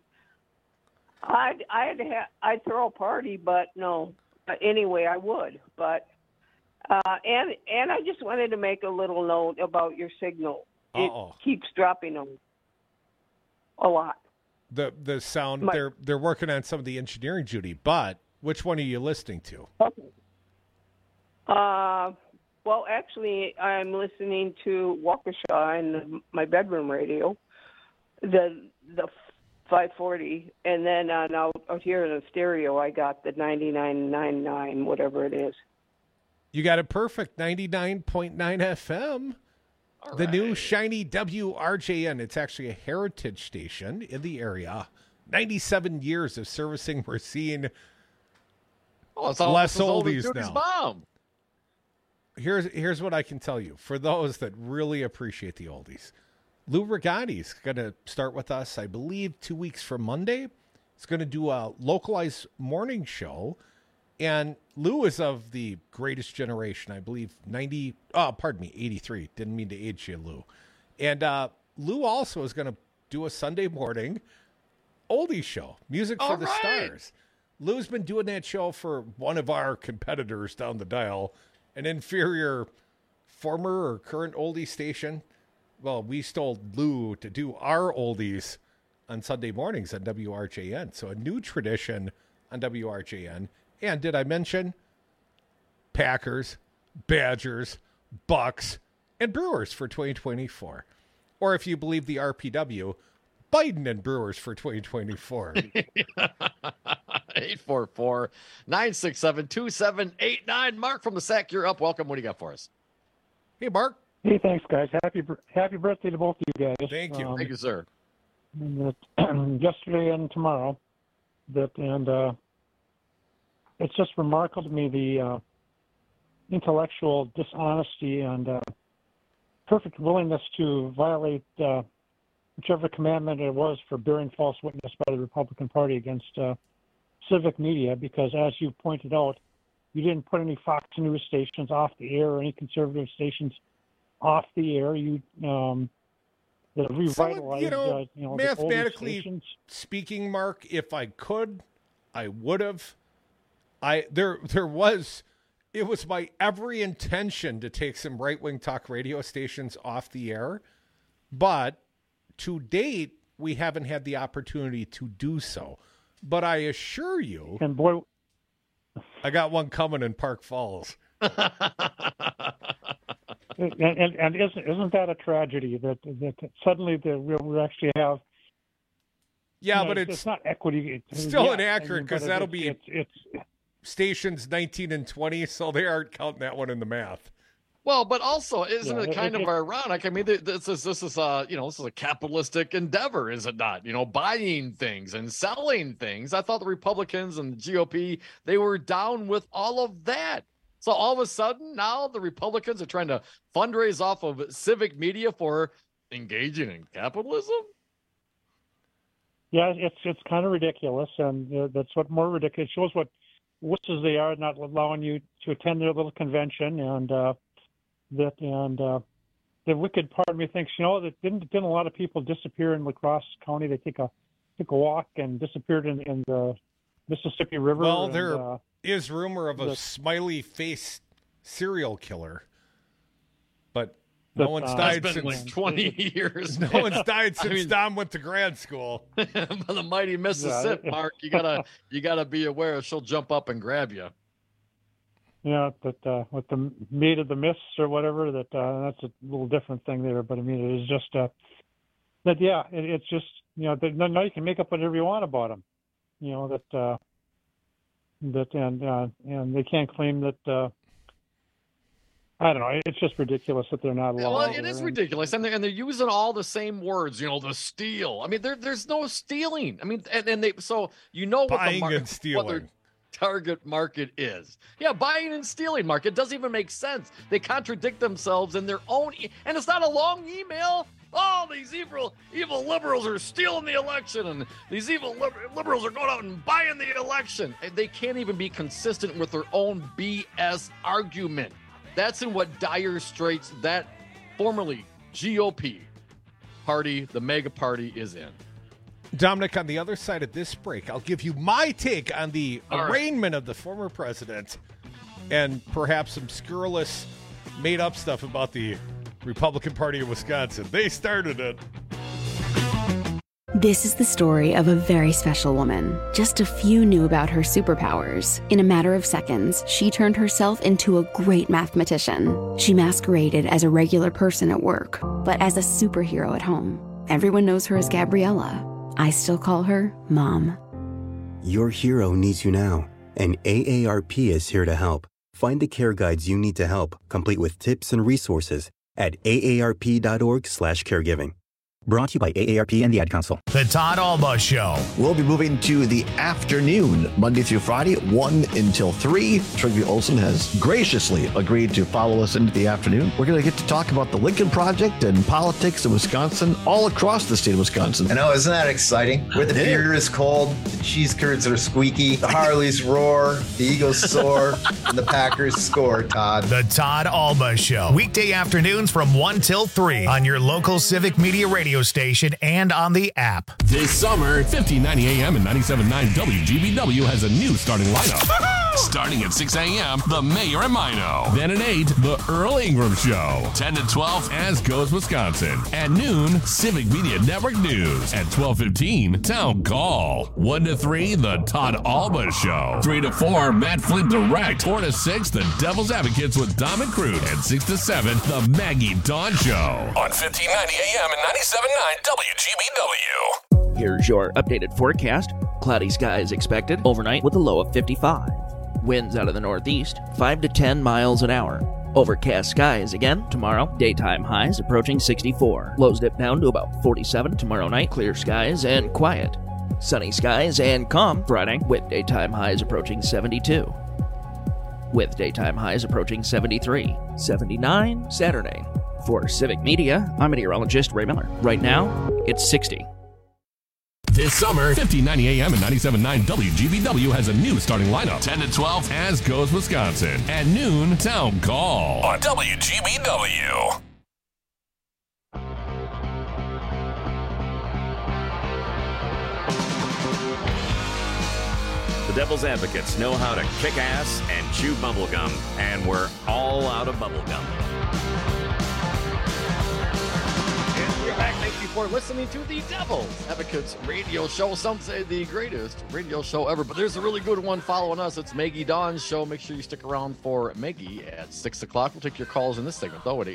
I'd throw a party, but no. Anyway, I would, but and I just wanted to make a little note about your signal. It keeps dropping a lot. The sound, they're working on some of the engineering, Judy, but which one are you listening to? Okay. Well, actually, I'm listening to Waukesha in my bedroom radio, the 540, and then out here in the stereo, I got the 99.99, whatever it is. You got it perfect, 99.9 FM. The new shiny WRJN. It's actually a heritage station in the area. 97 years of servicing Racine. Oh, it's less oldies now. Mom. Here's what I can tell you. For those that really appreciate the oldies, Lou Rigatti's going to start with us, I believe, 2 weeks from Monday. He's going to do a localized morning show. And Lou is of the greatest generation, I believe, 83. Didn't mean to age you, Lou. And Lou also is going to do a Sunday morning oldie show, Music for the Stars. Lou's been doing that show for one of our competitors down the dial, an inferior former or current oldie station. Well, we stole Lou to do our oldies on Sunday mornings on WRJN. So a new tradition on WRJN. And did I mention Packers, Badgers, Bucks, and Brewers for 2024. Or if you believe the RPW, Biden and Brewers for 2024. 844-967-2789. Mark from the SAC, you're up. Welcome. What do you got for us? Hey, Mark. Hey, thanks, guys. Happy birthday to both of you guys. Thank you. Thank you, sir. Yesterday and tomorrow. It's just remarkable to me the intellectual dishonesty and perfect willingness to violate whichever commandment it was for bearing false witness by the Republican Party against civic media, because as you pointed out, you didn't put any Fox News stations off the air or any conservative stations off the air. You revitalized, mathematically speaking, Mark, if I could, I would have. It was my every intention to take some right-wing talk radio stations off the air, but to date, we haven't had the opportunity to do so. But I assure you, and boy, I got one coming in Park Falls. and isn't that a tragedy that suddenly we actually have? Yeah, but it's not equity. It's still inaccurate because that'll be it's stations 19 and 20, so they aren't counting that one in the math. Well, but also, isn't it kind of ironic? I mean, this is a capitalistic endeavor, is it not? Buying things and selling things. I thought the Republicans and the GOP, they were down with all of that. So all of a sudden, now the Republicans are trying to fundraise off of civic media for engaging in capitalism. Yeah, it's kind of ridiculous, and that's what more ridiculous. It shows what wusses they are, not allowing you to attend their little convention, and the wicked part of me thinks, that didn't a lot of people disappear in La Crosse County? They took a walk and disappeared in the Mississippi River. Well, there is rumor of a smiley face serial killer, but no one's died since like 20 years. No one's died since Dom went to grad school. The mighty Mississippi, Mark, you gotta be aware she'll jump up and grab you. Yeah, but with the maid of the mists or whatever, that's a little different thing there. But I mean, it is just it's just now you can make up whatever you want about them. And they can't claim that. I don't know. It's just ridiculous that they're not allowed. Well, it is ridiculous, and they're using all the same words. The steal. I mean, there's no stealing. I mean, and they what the target market is. Yeah, buying and stealing, Mark. It doesn't even make sense. They contradict themselves in their own, and it's not a long email. Oh, these evil liberals are stealing the election, and these evil liberals are going out and buying the election. They can't even be consistent with their own BS argument. That's in what dire straits that formerly GOP party, the mega party, is in. Dominic, on the other side of this break, I'll give you my take on the arraignment of the former president and perhaps some scurrilous made-up stuff about the Republican Party of Wisconsin. They started it. This is the story of a very special woman. Just a few knew about her superpowers. In a matter of seconds, she turned herself into a great mathematician. She masqueraded as a regular person at work, but as a superhero at home. Everyone knows her as Gabriella. I still call her Mom. Your hero needs you now, and AARP is here to help. Find the care guides you need to help, complete with tips and resources at aarp.org/caregiving. Brought to you by AARP and the Ad Council. The Todd Alba Show. We'll be moving to the afternoon, Monday through Friday, 1 until 3. Trygve Olsen has graciously agreed to follow us into the afternoon. We're going to get to talk about the Lincoln Project and politics in Wisconsin, all across the state of Wisconsin. I know, isn't that exciting? Where the beer is cold, the cheese curds are squeaky, the Harleys roar, the Eagles soar, and the Packers score, Todd. The Todd Alba Show. Weekday afternoons from 1 till 3 on your local Civic Media radio station and on the app. This summer, 1590 AM and 97.9 WGBW has a new starting lineup. Starting at 6 a.m., The Mayor and Mino. Then at 8, The Earl Ingram Show. 10 to 12, As Goes Wisconsin. At noon, Civic Media Network News. At 12:15, Town Call. 1 to 3, The Todd Alba Show. 3 to 4, Matt Flint Direct. 4 to 6, The Devil's Advocates with Dom and Crute. And 6 to 7, The Maggie Dawn Show. On 1590 AM and 97.9 WGBW. Here's your updated forecast. Cloudy skies expected overnight with a low of 55. Winds out of the northeast, 5 to 10 miles an hour. Overcast skies again tomorrow. Daytime highs approaching 64. Lows dip down to about 47 tomorrow night. Clear skies and quiet. Sunny skies and calm Friday with daytime highs approaching 72. With daytime highs approaching 73. 79 Saturday. For Civic Media, I'm meteorologist Ray Miller. Right now, it's 60. This summer, 1590 AM and 97.9 WGBW has a new starting lineup. 10 to 12, As Goes Wisconsin. At noon, Town Call on WGBW. The Devil's Advocates know how to kick ass and chew bubblegum, and we're all out of bubblegum. And we're back. Thank you for listening to the Devil's Advocates radio show. Some say the greatest radio show ever, but there's a really good one following us. It's Maggie Dawn's show. Make sure you stick around for Maggie at 6 o'clock. We'll take your calls in this segment, though, at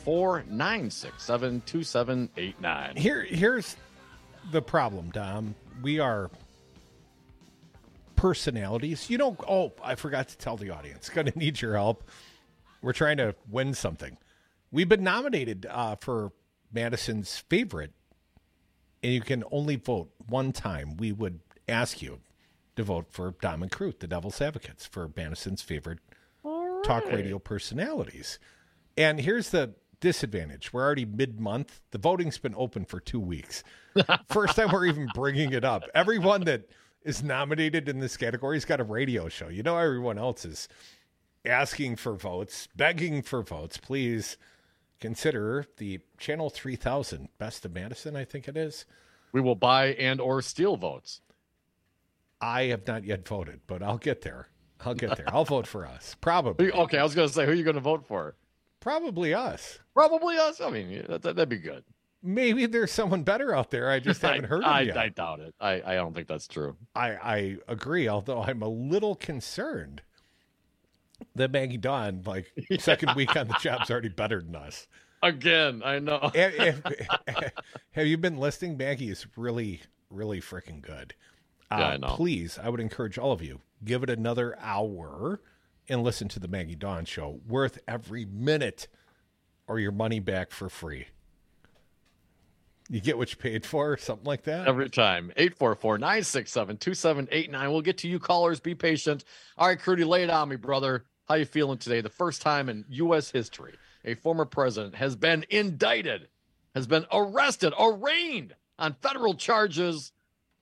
844-967-2789. Here's the problem, Dom. We are personalities. I forgot to tell the audience. Going to need your help. We're trying to win something. We've been nominated for Madison's favorite, and you can only vote one time. We would ask you to vote for Dom and Crute, the Devil's Advocates, for Madison's favorite talk radio personalities. And here's the disadvantage. We're already mid-month. The voting's been open for 2 weeks. First time we're even bringing it up. Everyone that is nominated in this category has got a radio show. Everyone else is asking for votes, begging for votes. Please consider the Channel 3000 Best of Madison, I think it is. We will buy and or steal votes. I have not yet voted, but I'll get there. I'll vote for us. Probably. Okay, I was going to say, who are you going to vote for? Probably us. Probably us? I mean, that'd be good. Maybe there's someone better out there. I just haven't heard of yet. I doubt it. I don't think that's true. I agree, although I'm a little concerned that Maggie Dawn, second week on the job's already better than us. Again, I know. Have you been listening? Maggie is really, really freaking good. Yeah, I know. Please, I would encourage all of you, give it another hour and listen to the Maggie Dawn show. Worth every minute or your money back for free. You get what you paid for, something like that? Every time. 844-967-2789. We'll get to you callers. Be patient. All right, Crudy, lay it on me, brother. How you feeling today? The first time in U.S. history a former president has been indicted, has been arrested, arraigned on federal charges.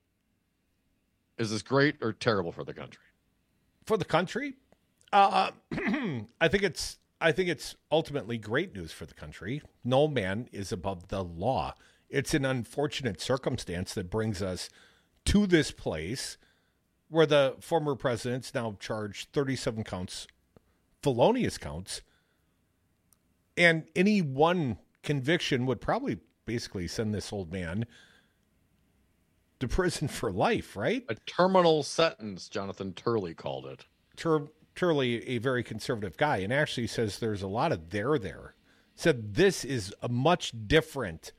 Is this great or terrible for the country? For the country? I think it's ultimately great news for the country. No man is above the law. It's an unfortunate circumstance that brings us to this place where the former president's now charged 37 counts, felonious counts, and any one conviction would probably basically send this old man to prison for life, right? A terminal sentence, Jonathan Turley called it. Turley, a very conservative guy, and actually says there's a lot of there. Said this is a much different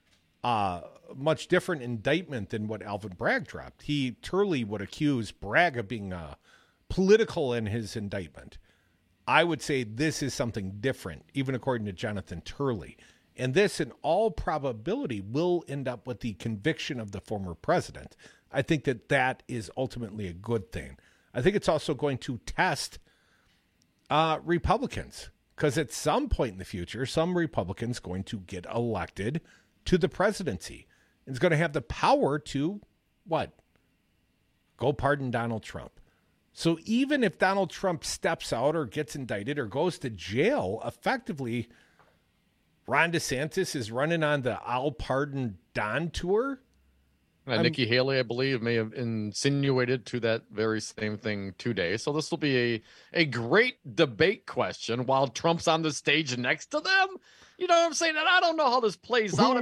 indictment than what Alvin Bragg dropped. Turley would accuse Bragg of being political in his indictment. I would say this is something different, even according to Jonathan Turley. And this, in all probability, will end up with the conviction of the former president. I think that is ultimately a good thing. I think it's also going to test Republicans, because at some point in the future, some Republicans going to get elected to the presidency. It's going to have the power to, what? Go pardon Donald Trump. So even if Donald Trump steps out or gets indicted or goes to jail, effectively, Ron DeSantis is running on the I'll pardon Don tour. Nikki Haley, I believe, may have insinuated to that very same thing today. So this will be a great debate question while Trump's on the stage next to them. You know what I'm saying? And I don't know how this plays out.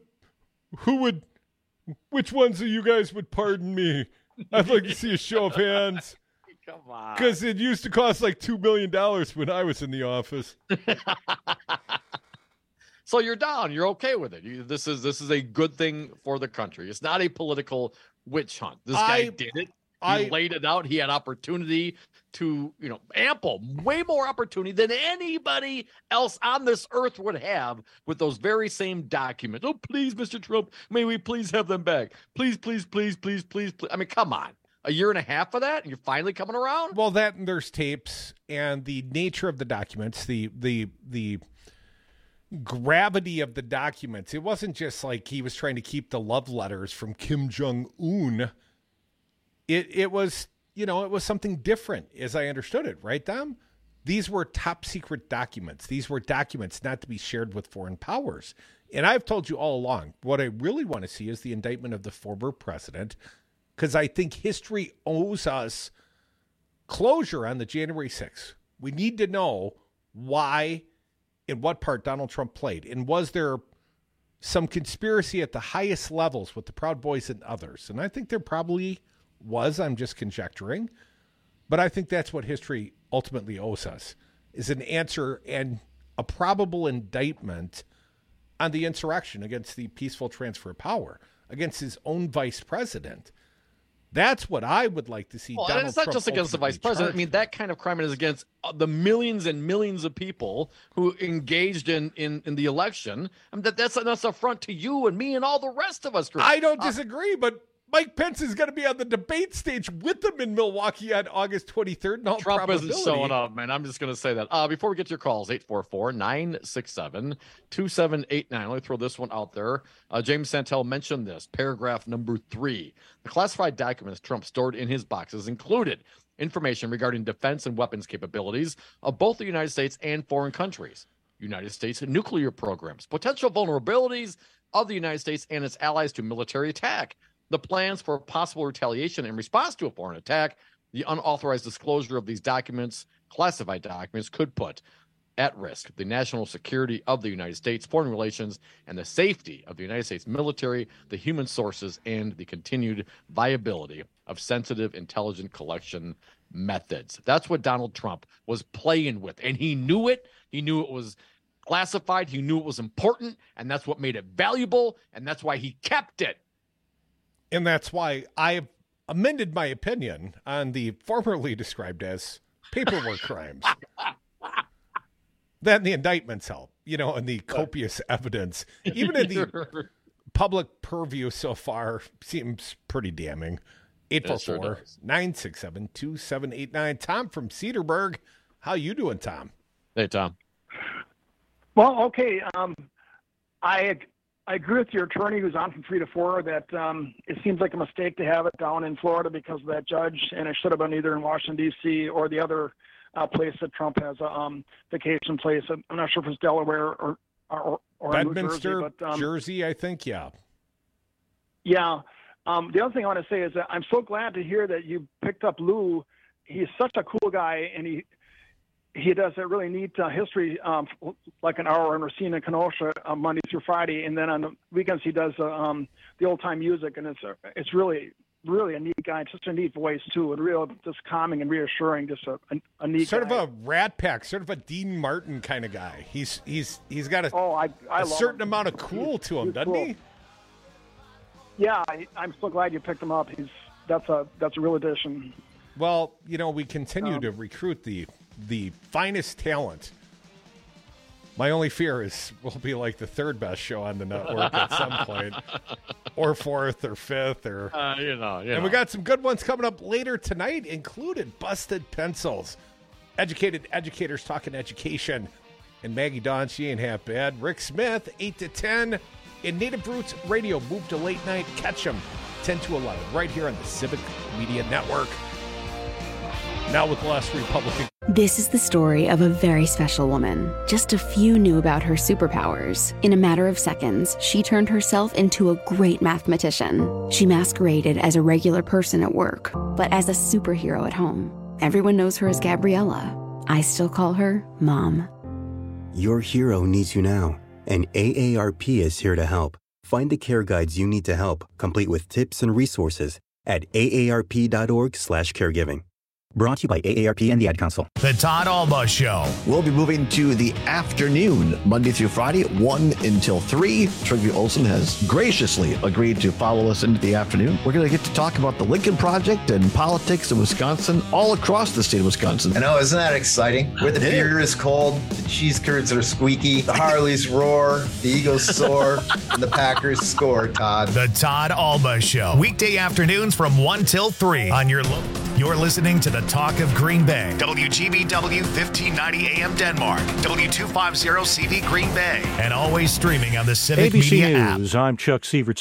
Which ones of you guys would pardon me? I'd like to see a show of hands. Come on. Because it used to cost like $2 million when I was in the office. So you're down. You're okay with it. This is a good thing for the country. It's not a political witch hunt. This guy did it. He laid it out. He had opportunity to, ample, way more opportunity than anybody else on this earth would have with those very same documents. Oh, please, Mr. Trump, may we please have them back? Please, please, please, please, please, please. I mean, come on. A year and a half of that, and you're finally coming around? Well, that and there's tapes and the nature of the documents, the gravity of the documents. It wasn't just like he was trying to keep the love letters from Kim Jong-un. It was, it was something different as I understood it, right, Dom? These were top secret documents. These were documents not to be shared with foreign powers. And I've told you all along, what I really want to see is the indictment of the former president, because I think history owes us closure on the January 6th. We need to know why, in what part Donald Trump played. And was there some conspiracy at the highest levels with the Proud Boys and others? And I think there probably was. I'm just conjecturing. But I think that's what history ultimately owes us, is an answer and a probable indictment on the insurrection against the peaceful transfer of power, against his own vice president. That's what I would like to see. And it's not just against the vice president. I mean, that kind of crime is against the millions and millions of people who engaged in the election. I mean, that's an affront to you and me and all the rest of us. I don't disagree, but Mike Pence is going to be on the debate stage with them in Milwaukee on August 23rd. In all Trump isn't showing up, man. I'm just going to say that. Before we get to your calls, 844-967-2789. Let me throw this one out there. James Santel mentioned this, paragraph number 3. The classified documents Trump stored in his boxes included information regarding defense and weapons capabilities of both the United States and foreign countries, United States nuclear programs, potential vulnerabilities of the United States and its allies to military attack, the plans for possible retaliation in response to a foreign attack. The unauthorized disclosure of these documents, classified documents, could put at risk the national security of the United States, foreign relations, and the safety of the United States military, the human sources, and the continued viability of sensitive intelligence collection methods. That's what Donald Trump was playing with, and he knew it. He knew it was classified. He knew it was important, and that's what made it valuable, and that's why he kept it. And that's why I've amended my opinion on the formerly described as paperwork crimes. Then the indictments help, and the copious evidence, even in the public purview so far, seems pretty damning. 844-967-2789. Tom from Cedarburg. How you doing, Tom? Hey, Tom. Well, okay. I agree with your attorney who's on from 3 to 4 that it seems like a mistake to have it down in Florida because of that judge, and it should have been either in Washington, D.C. or the other place that Trump has a vacation place. I'm not sure if it's Delaware or Bedminster, New Jersey, Jersey, I think, yeah. Yeah. The other thing I want to say is that I'm so glad to hear that you picked up Lou. He's such a cool guy, and he does a really neat history, like an hour in Racine and Kenosha, Monday through Friday, and then on the weekends he does the old time music, and it's really a neat guy. It's such a neat voice too, and real just calming and reassuring. Just a neat sort guy. of a Rat Pack, sort of a Dean Martin kind of guy. He's got a certain amount of cool to him, doesn't he? Yeah, I'm so glad you picked him up. That's a real addition. Well, we continue to recruit the finest talent. My only fear is we'll be like the third best show on the network at some point, or fourth or fifth, or And we got some good ones coming up later tonight, included Busted Pencils, educated educators talking education, and Maggie Dawn, she ain't half bad. Rick Smith, 8 to 10, in Native Roots Radio. Move to late night, catch them 10 to 11 right here on the Civic Media Network. Now with the last Republican. This is the story of a very special woman. Just a few knew about her superpowers. In a matter of seconds, she turned herself into a great mathematician. She masqueraded as a regular person at work, but as a superhero at home. Everyone knows her as Gabriella. I still call her Mom. Your hero needs you now, and AARP is here to help. Find the care guides you need to help, complete with tips and resources at aarp.org/caregiving. Brought to you by AARP and the Ad Council. The Todd Alba Show. We'll be moving to the afternoon, Monday through Friday, 1 until 3. Trygve Olsen has graciously agreed to follow us into the afternoon. We're going to get to talk about the Lincoln Project and politics in Wisconsin, all across the state of Wisconsin. I know, isn't that exciting? Where the beer is cold, the cheese curds are squeaky, the Harleys roar, the Eagles soar, and the Packers score, Todd. The Todd Alba Show. Weekday afternoons from 1 till 3 on your You're listening to the Talk of Green Bay. WGBW 1590 AM Denmark. W250 CV Green Bay. And always streaming on the Civic ABC Media app. News, I'm Chuck Sievert.